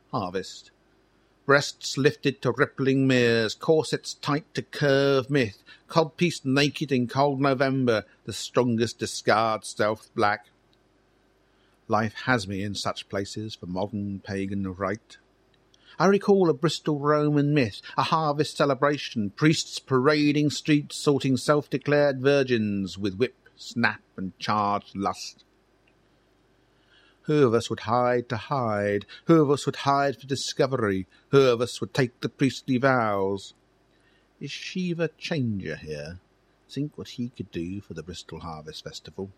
Harvest. Breasts lifted to rippling meres, corsets tight to curve myth, codpiece naked in cold November, the strongest discard stealth black. Life has me in such places for modern pagan rite. I recall a Bristol Roman myth, a harvest celebration, priests parading streets sorting self-declared virgins with whip, snap and charged lust. Who of us would hide to hide? Who of us would hide for discovery? Who of us would take the priestly vows? Is Shiva Changer here? Think what he could do for the Bristol Harvest Festival.